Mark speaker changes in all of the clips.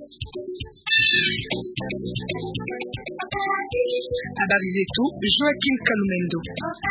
Speaker 1: Habari zetu, Joaquin Kalumendo.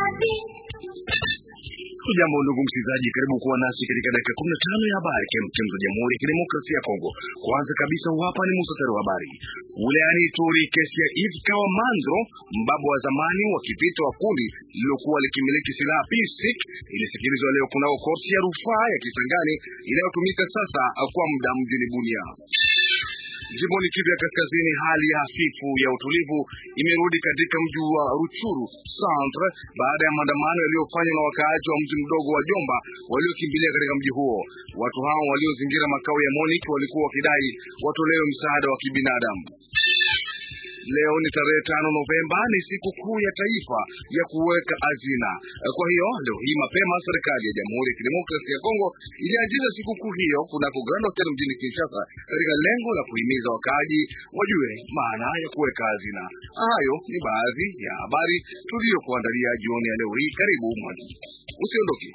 Speaker 2: Jambo ndugu msikilizaji, karibu kuwa nasi katika dakika 15 ya habari kemkem za Jamhuri ya Kidemokrasia ya Kongo. Kwanza kabisa hapa ni muhtasari wa habari. Wilayani Ituri, kesi ya Yves Kawamanzo, mbabu wa zamani wa kivita wa kundi lililokuwa likimiliki silaha P6, ilisikilizwa leo kunao korti ya rufaa ya Kisangani inayotumika sasa kwa muda mjini Bunia. Jimboni Kivu ya Kaskazini, hali ya hafifu ya utulivu imerudi katika mji wa Ruchuru Centre baada ya maandamano yaliyofanywa na wakaaji wa mji mdogo wa Jomba waliokimbilia katika mji huo. Watu hao waliozingira makao ya MONUC walikuwa wakidai watolewe msaada wa kibinadamu. Leo ni tarehe 5 Novemba, ni siku kuu ya taifa ya kuweka hazina. Kwa hiyo leo hii mapema serikali ya Jamhuri ya Kidemokrasia ya Kongo ilianzisha siku kuu hiyo kunako Grand Hotel mjini Kinshasa katika lengo la kuhimiza wakaaji wajue maana ya kuweka hazina. Hayo ni baadhi ya habari tuliyokuandalia jioni ya leo hii. Karibu mwanzo. Usiondoke.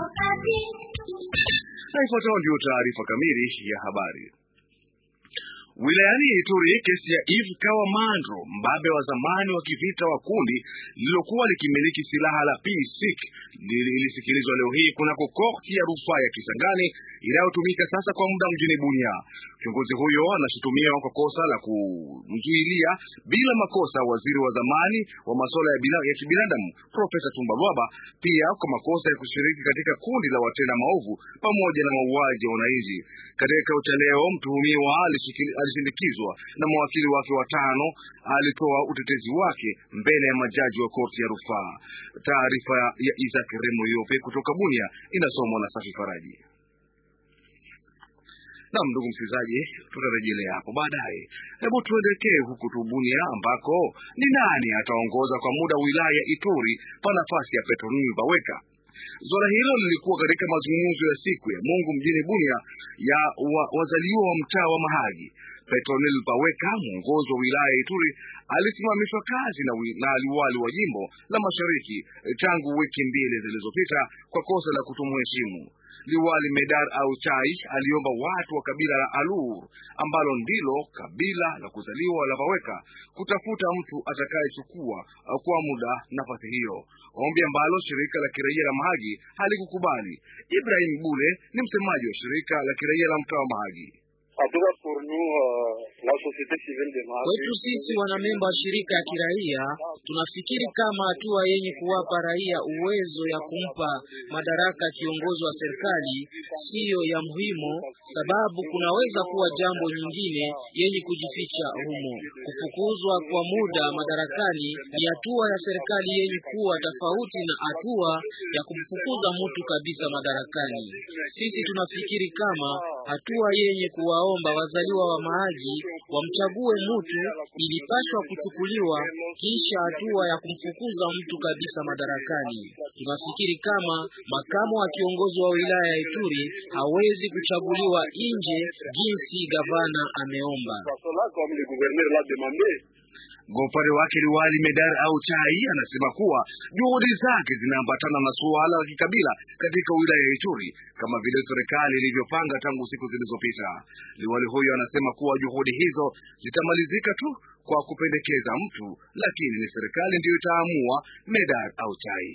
Speaker 2: Na ifuatayo ndio taarifa kamili ya habari. Wilayani Ituri, kesi ya Yves Kawamanzo, mbabe wa zamani wa kivita wa kundi lililokuwa likimiliki silaha la P6, ilisikilizwa leo hii kunako korti ya rufaa ya Kisangani inayotumika sasa kwa muda mjini Bunia. Kiongozi huyo anashutumiwa kwa kosa la kumzuilia bila makosa waziri wa zamani wa masuala ya kibinadamu Profesa Tumba Lwaba, pia kwa makosa ya kushiriki katika kundi la watenda maovu pamoja na mauaji ya wananchi. Katika kikao cha leo, mtuhumiwa alishindikizwa na mawakili wake watano. Alitoa utetezi wake mbele ya majaji wa korti ya rufaa. Taarifa ya Isaac Remo Yope kutoka Bunia inasomwa na Safi Faraji. Na ndugu msikilizaji, tutarejelea hapo baadaye. Hebu tuelekee huku Bunia ambako ni nani ataongoza kwa muda wilaya Ituri pa nafasi ya Petronile Baweka. Zola hilo lilikuwa katika mazungumzo ya siku ya Mungu mjini Bunia ya wazaliwa wa mtaa wa Mahagi. Petronile Baweka, mwongozi wa wilaya ya Ituri, alisimamishwa kazi na liwali wa jimbo la Mashariki tangu wiki mbili zilizopita kwa kosa la kutomheshimu. Liwali Medar Auchai aliomba watu wa kabila la Alur ambalo ndilo kabila la kuzaliwa la Baweka kutafuta mtu atakayechukua kwa muda nafasi hiyo, ombi ambalo shirika la kiraia la Mahagi halikukubali. Ibrahim Bule ni msemaji wa shirika la kiraia la mtaa wa Mahagi.
Speaker 3: Kwetu sisi wanamemba wa shirika ya kiraia tunafikiri kama hatua yenye kuwapa raia uwezo ya kumpa madaraka kiongozi wa serikali siyo ya muhimu, sababu kunaweza kuwa jambo nyingine yenye kujificha humo. Kufukuzwa kwa muda madarakani ni hatua ya serikali yenye kuwa tofauti na hatua ya kumfukuza mtu kabisa madarakani. Sisi tunafikiri kama hatua yenye kuwaomba wazaliwa wa Mahagi wamchague mtu ilipaswa kuchukuliwa kisha hatua ya kumfukuza mtu kabisa madarakani. Tunafikiri kama makamu wa kiongozi wa wilaya ya Ituri hawezi kuchaguliwa nje jinsi gavana ameomba.
Speaker 2: Kwa upande wake liwali Medar Auchai anasema kuwa juhudi zake zinaambatana na suala la kikabila katika wilaya ya Ituri kama vile serikali ilivyopanga tangu siku zilizopita. Liwali huyo anasema kuwa juhudi hizo zitamalizika tu kwa kupendekeza mtu, lakini ni serikali ndiyo itaamua. Medar Auchai: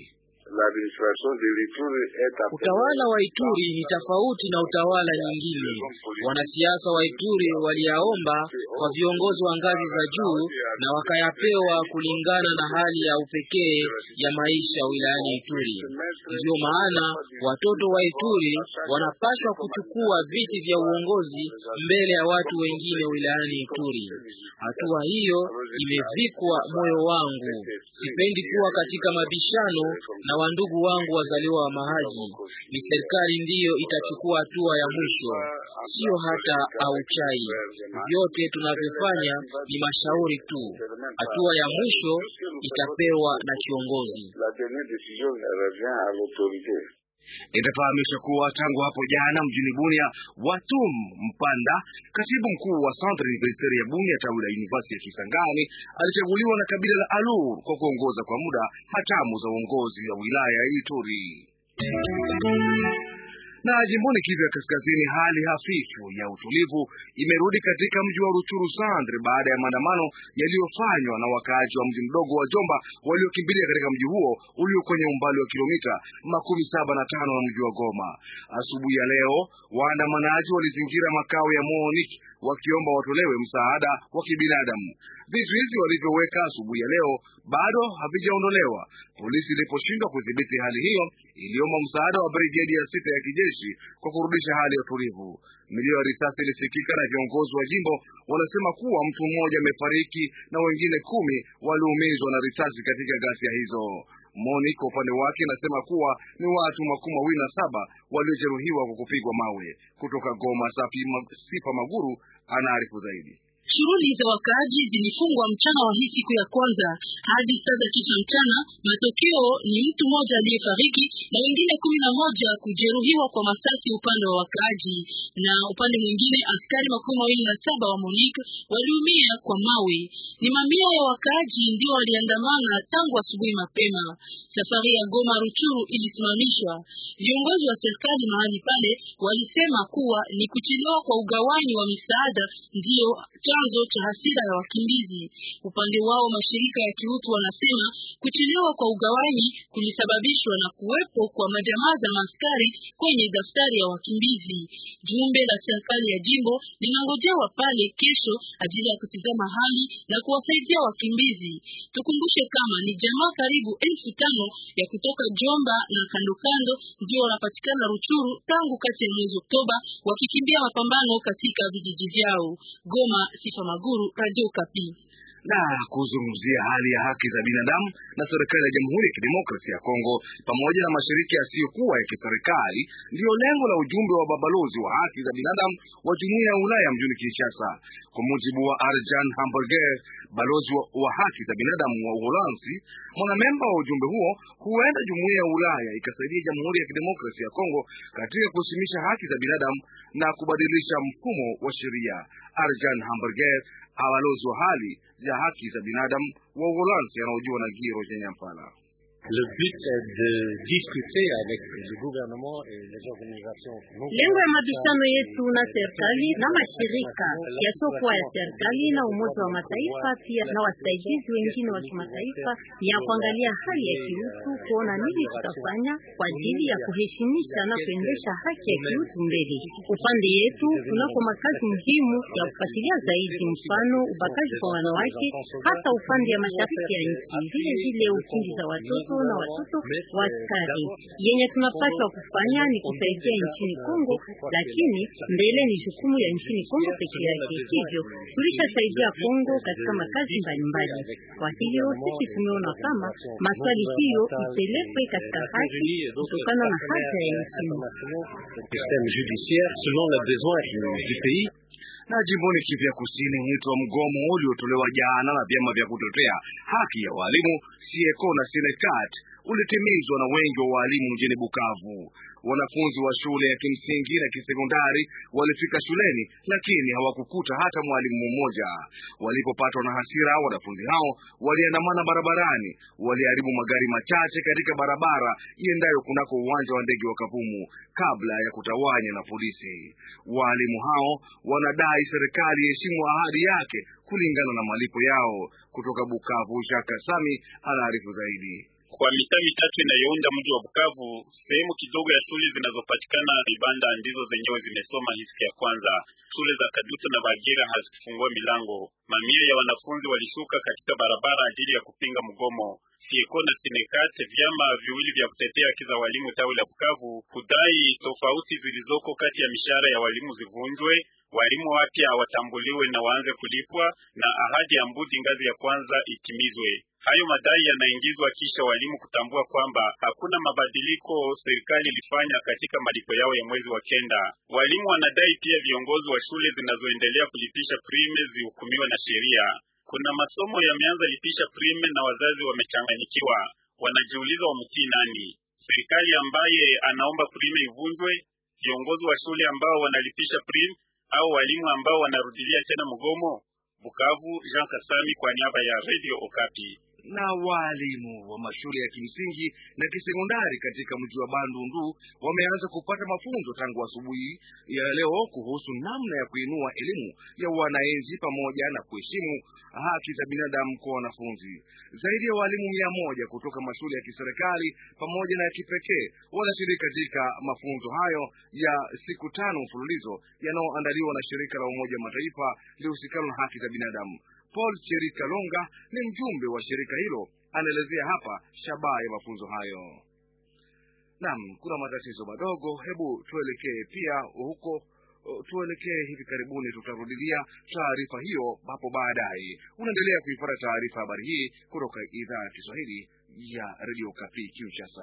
Speaker 3: utawala wa Ituri ni tofauti na utawala nyingine. Wanasiasa wa Ituri waliyaomba kwa viongozi wa ngazi za juu na wakayapewa kulingana na hali ya upekee ya maisha wilayani Ituri. Ndio maana watoto wa Ituri wanapaswa kuchukua viti vya uongozi mbele ya watu wengine wilayani Ituri. Hatua hiyo imevikwa moyo wangu. Sipendi kuwa katika mabishano na wandugu wangu wazaliwa wa Mahagi. Ni serikali ndiyo itachukua hatua ya mwisho, sio hata Auchai. Vyote tunavyofanya ni mashauri tu. Hatua ya mwisho itapewa na kiongozi.
Speaker 2: Itafahamisha kuwa tangu hapo jana mjini Bunia, Watum Mpanda, katibu mkuu wa Centre Universitaire ya Bunia tawi la University ya Kisangani, alichaguliwa na kabila la Alur kwa kuongoza kwa muda hatamu za uongozi wa wilaya ya Ituri. Na jimboni Kivu ya Kaskazini, hali hafifu ya utulivu imerudi katika mji wa Ruchuru Centre baada ya maandamano yaliyofanywa na wakaaji wa mji mdogo wa Jomba waliokimbilia katika mji huo ulio kwenye umbali wa kilomita 75 na mji wa Goma. Asubuhi ya leo, waandamanaji walizingira makao ya MONUC wakiomba watolewe msaada wa kibinadamu. Vizuizi walivyoweka asubuhi ya leo bado havijaondolewa. Polisi iliposhindwa kudhibiti hali hiyo, iliomba msaada wa brigedi ya 6 ya kijeshi kwa kurudisha hali ya utulivu. Milio ya risasi ilisikika na viongozi wa jimbo wanasema kuwa mtu mmoja amefariki na wengine 10 waliumizwa na risasi katika ghasia hizo. MONUC kwa upande wake inasema kuwa ni watu 27 waliojeruhiwa kwa kupigwa mawe. Kutoka Goma, Sifa Maguru anaarifu zaidi.
Speaker 4: Shughuli za wakaaji zilifungwa mchana wa hii siku ya kwanza hadi saa za kisha mchana. Matokeo ni mtu mmoja aliyefariki na wengine 11 kujeruhiwa kwa masasi upande wa wakaaji, na upande mwingine askari 27 wa MONUC waliumia kwa mawe. Ni mamia ya wakaaji ndio waliandamana tangu asubuhi mapema. Safari ya Goma Ruchuru ilisimamishwa. Viongozi wa serikali mahali pale walisema kuwa ni kuchelewa kwa ugawanyi wa misaada ndio chanzo cha hasira ya wakimbizi. Upande wao mashirika ya kiutu wanasema kuchelewa kwa ugawanyi kulisababishwa na kuwepo kwa majamaa za maskari kwenye daftari ya wakimbizi. Jumbe la serikali ya jimbo linangojewa pale kesho ajili ya kutizama hali na kuwasaidia wakimbizi. Tukumbushe kama ni jamaa karibu 5,000 ya kutoka Jomba na kando kando ndio wanapatikana Ruchuru tangu kati ya mwezi Oktoba wakikimbia mapambano katika vijiji vyao. Goma, Sifa Maguru, Radio Kapi.
Speaker 2: Na kuzungumzia hali ya haki za binadamu na serikali ya Jamhuri ya Kidemokrasia ya Kongo pamoja na mashirika yasiyokuwa ya kiserikali ndio lengo la ujumbe wa babalozi wa haki za binadamu wa Jumuiya ya Ulaya mjini Kinshasa. Kwa mujibu wa Arjan Hamburger, balozi wa haki za binadamu wa Uholanzi, mwanamemba wa ujumbe huo, huenda Jumuiya ya Ulaya ikasaidia Jamhuri ya Kidemokrasia ya Kongo katika kuheshimisha haki za binadamu na kubadilisha mfumo wa sheria. Arjan Hamburger, balozi wa hali ya haki za binadamu wa Uholanzi, anaojua na Giro Nyampala.
Speaker 5: Le but est de discuter avec le gouvernement et les organisations.
Speaker 6: Lengo ya mabishano yetu na serikali na mashirika yasiokuwa ya serikali na Umoja wa Mataifa pia na wasaidizi wengine wa kimataifa ni ya kuangalia hali ya kiutu, kuona nini tutafanya kwa ajili ya kuheshimisha na kuendesha haki ya kiutu mbele. Upande yetu tunako makazi muhimu ya kufuatilia zaidi, mfano ubakaji kwa wanawake, hata upande ya mashariki ya nchi, vile vile ukimbizi za watoto na watoto wa askari. Yenye tunapaswa kufanya ni kusaidia nchini Kongo, lakini mbele ni jukumu ya nchini Kongo pekee yake. Hivyo tulishasaidia Kongo katika makazi mbalimbali. Kwa hiyo sisi tumeona kama maswali hiyo ipelekwe katika haki kutokana na haja ya nchi.
Speaker 5: Système judiciaire selon les besoins du pays.
Speaker 2: Na jimboni Kivu ya Kusini, mwito wa mgomo uliotolewa jana na vyama vya kutetea haki ya walimu Sieko na Sinekat ulitimizwa na wengi wa walimu mjini Bukavu. Wanafunzi wa shule ya kimsingi na kisekondari walifika shuleni, lakini hawakukuta hata mwalimu mmoja. Walipopatwa na hasira, wanafunzi hao waliandamana barabarani, waliharibu magari machache katika barabara iendayo kunako uwanja wa ndege wa Kavumu kabla ya kutawanywa na polisi. Walimu hao wanadai serikali heshimu ahadi yake kulingana na malipo yao. Kutoka Bukavu, Jaka Sami anaarifu zaidi.
Speaker 7: Kwa mitaa mitatu inayounda mji wa Bukavu, sehemu kidogo ya shule zinazopatikana vibanda ndizo zenyewe zimesoma hii siku ya kwanza. Shule za Kadutu na Bagira hazikufungua milango. Mamia ya wanafunzi walishuka katika barabara ajili ya kupinga mgomo. Sieko na Sinekat, vyama viwili vya kutetea haki za walimu tawi la Bukavu, kudai tofauti zilizoko kati ya mishahara ya walimu zivunjwe, walimu wapya watambuliwe na waanze kulipwa, na ahadi ya Mbudi ngazi ya kwanza itimizwe. Hayo madai yanaingizwa kisha walimu kutambua kwamba hakuna mabadiliko serikali ilifanya katika malipo yao ya mwezi wa kenda. Walimu wanadai pia viongozi wa shule zinazoendelea kulipisha prime zihukumiwe na sheria. Kuna masomo yameanza lipisha prime na wazazi wamechanganyikiwa. Wanajiuliza wamtii nani? Serikali ambaye anaomba prime ivunjwe, viongozi wa shule ambao wanalipisha prime, au walimu ambao wanarudilia tena mgomo? Bukavu, Jean Kasami kwa niaba ya Radio Okapi.
Speaker 2: Na walimu wa mashule ya kimsingi na kisekondari katika mji wa Bandundu wameanza kupata mafunzo tangu asubuhi ya leo kuhusu namna ya kuinua elimu ya wananchi pamoja na kuheshimu haki za binadamu kwa wanafunzi. Zaidi ya walimu 100 kutoka mashule ya kiserikali pamoja na ya kipekee wanashiriki katika mafunzo hayo ya siku 5 mfululizo yanayoandaliwa na shirika la Umoja wa Mataifa lihusikalo na haki za binadamu. Paul Cherikalonga ni mjumbe wa shirika hilo, anaelezea hapa shabaha ya mafunzo hayo. Naam, kuna matatizo madogo, hebu tuelekee pia huko. Tuelekee hivi karibuni, tutarudilia taarifa hiyo hapo baadaye. Unaendelea kuifuata taarifa habari hii kutoka idhaa ya Kiswahili ya Radio Okapi Kinshasa.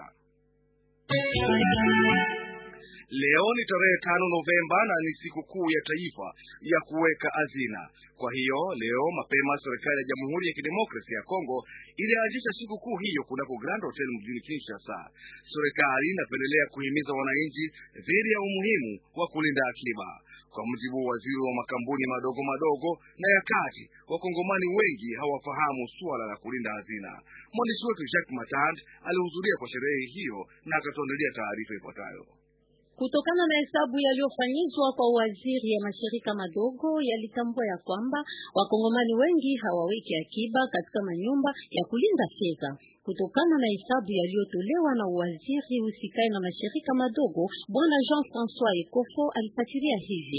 Speaker 2: Leo ni tarehe 5 Novemba na ni siku kuu ya taifa ya kuweka hazina. Kwa hiyo leo mapema serikali ya Jamhuri ya Kidemokrasia ya Kongo ilianzisha siku kuu hiyo kunako Grand Hotel mjini Kinshasa. Serikali inapendelea kuhimiza wananchi dhidi ya umuhimu wa kulinda akiba. Kwa mujibu wa waziri wa makampuni madogo madogo na ya kati, wakongomani wengi hawafahamu suala la kulinda hazina. Mwandishi wetu Jacques Matand alihudhuria kwa sherehe hiyo na akatuandalia taarifa ifuatayo.
Speaker 6: Kutokana na hesabu yaliyofanyizwa kwa waziri ya mashirika madogo, yalitambua ya kwamba wakongomani wengi hawaweki akiba katika manyumba ya kulinda fedha. Kutokana na hesabu yaliyotolewa na waziri usikai na mashirika madogo, Bwana Jean-François Ekofo alifasiria hivi: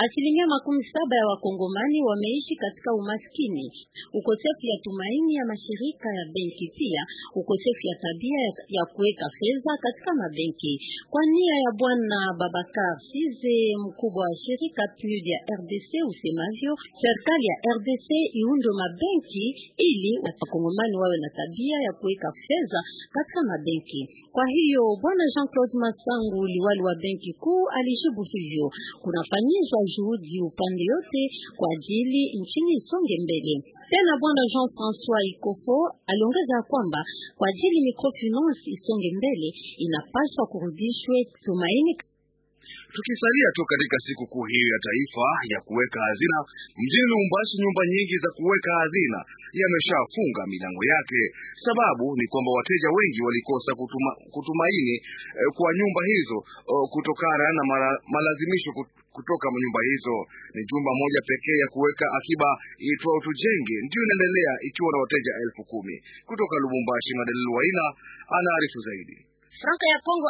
Speaker 6: 70% ya wakongomani wameishi katika umaskini, ukosefu ya tumaini ya mashirika ya benki, pia ukosefu ya tabia ya kuweka fedha katika mabenki. Kwa nia ya Bwana Babakar Size, mkubwa wa shirika PUD ya RDC, usemavyo serikali ya RDC iunde mabenki ili wakongomani wawe na tabia ya kuweka fedha katika mabenki. Kwa hiyo Bwana Jean-Claude Masangu, liwali wa benki kuu, alijibu hivyo: kunafanyizwa juhudi upande yote kwa ajili nchini isonge mbele. Tena Bwana Jean-François Ikofo aliongeza kwamba kwa ajili microfinance isonge mbele inapaswa kurudishwe tumaini.
Speaker 2: Tukisalia tu katika siku kuu hiyo ya taifa ya kuweka hazina, mjini Lubumbashi nyumba nyingi za kuweka hazina yameshafunga milango yake. Sababu ni kwamba wateja wengi walikosa kutumaini kwa nyumba hizo kutokana na malazimisho kutoka nyumba hizo. Ni jumba moja pekee ya kuweka akiba iitwayo Tujenge ndio inaendelea ikiwa na wateja 10,000. Kutoka Lubumbashi, Madeleine Waina anaarifu zaidi.
Speaker 8: Franka ya Kongo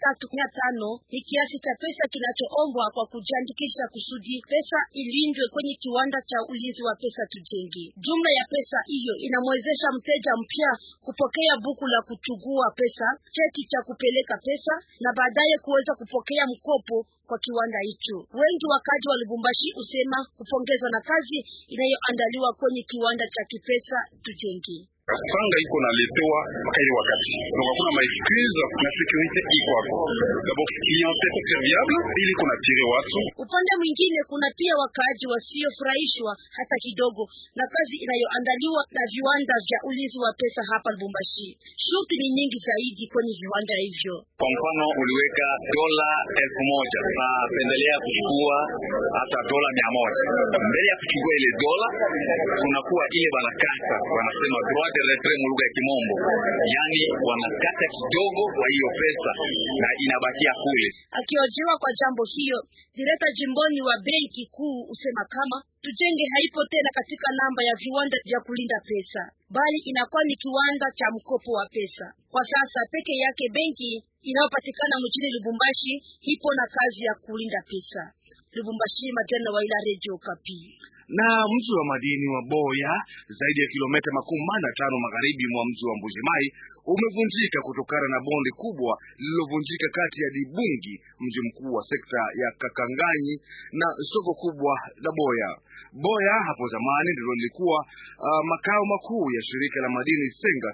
Speaker 8: 3,500 ni kiasi cha pesa kinachoombwa kwa kujiandikisha kusudi pesa ilindwe kwenye kiwanda cha ulinzi wa pesa Tujenge. Jumla ya pesa hiyo inamwezesha mteja mpya kupokea buku la kuchugua pesa, cheti cha kupeleka pesa na baadaye kuweza kupokea mkopo kwa kiwanda hicho. Wengi wakaji wa Lubumbashi usema kupongezwa na kazi inayoandaliwa kwenye kiwanda cha kipesa Tujenge.
Speaker 9: Franga iko naletewa mpaka ile wakati. Donc kuna ma excuse na security iko hapo. D'abord clientèle serviable ili kuna tire watu.
Speaker 8: Upande mwingine kuna pia wakaaji wasiofurahishwa hata kidogo na kazi inayoandaliwa na viwanda vya ulinzi wa pesa hapa Lubumbashi. Shughuli ni nyingi zaidi kwenye viwanda hivyo.
Speaker 9: Kwa mfano uliweka dola 1,000 na pendelea kuchukua hata dola 100. Mbele ya kuchukua ile dola kunakuwa ile banakata wanasema droit de retrait mu lugha ya Kimombo. Yaani wanakata kidogo kwa hiyo pesa na inabakia kule.
Speaker 8: Akiojiwa kwa jambo hiyo, direkta jimboni wa benki kuu usema kama Tujenge haipo tena katika namba ya viwanda vya kulinda pesa, bali inakuwa ni kiwanda cha mkopo wa pesa. Kwa sasa peke yake benki inayopatikana mjini Lubumbashi ipo na kazi ya kulinda pesa. Lubumbashi, Madeleine Waila, Radio Okapi.
Speaker 2: Na mji wa madini wa Boya, zaidi ya kilomita 15 magharibi mwa mji wa Mbujimai, umevunjika kutokana na bonde kubwa lililovunjika kati ya Dibungi, mji mkuu wa sekta ya Kakanganyi, na soko kubwa la Boya. Boya hapo zamani ndilo lilikuwa makao makuu ya shirika la madini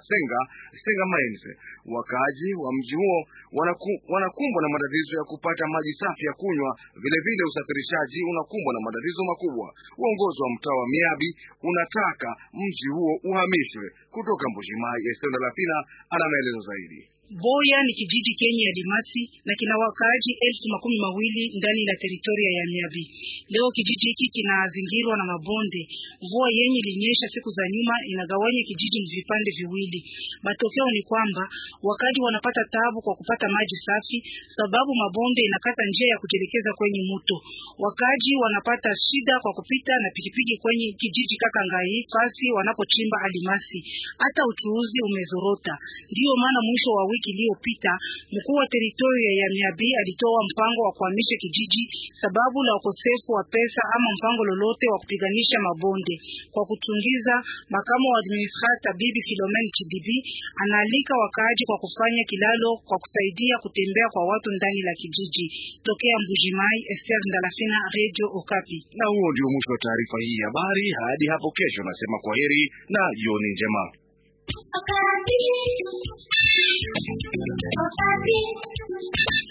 Speaker 2: Senga Mines. Wakaaji wa mji huo wanakumbwa na matatizo ya kupata maji safi ya kunywa, vile vile usafirishaji unakumbwa na matatizo makubwa. Uongozi wa mtaa wa Miabi unataka mji huo uhamishwe kutoka Mbujimai. Esenda Lapina ana maelezo zaidi.
Speaker 1: Boya ni kijiji kenye alimasi na kina wakaaji 20,000 ndani la teritoria ya Miabi. Leo kijiji hiki kinazingirwa na mabonde. Mvua yenye ilinyesha siku za nyuma inagawanya kijiji vipande viwili. Matokeo ni kwamba wakaaji wanapata taabu kwa kupata maji safi sababu mabonde inakata njia ya kujelekeza kwenye mto. Wakaaji wanapata shida kwa kupita na pikipiki kwenye kijiji Kakangai fasi wanapochimba alimasi. Hata uchuuzi umezorota. Ndio maana mwisho wa wiki iliyopita mkuu wa teritoria ya Miabi alitoa mpango wa kuhamisha kijiji sababu la ukosefu wa pesa ama mpango lolote wa kupiganisha mabonde. Kwa kutungiza, makamu wa administrator Bibi Philomene Chidibi anaalika wakaaji kwa kufanya kilalo kwa kusaidia kutembea kwa watu ndani la kijiji. Tokea Mbujimai, Esther Ndalafina, Radio Okapi.
Speaker 2: Na huo ndio mwisho wa taarifa hii ya habari. Hadi hapo kesho nasema kwaheri na jioni njema. Okapi.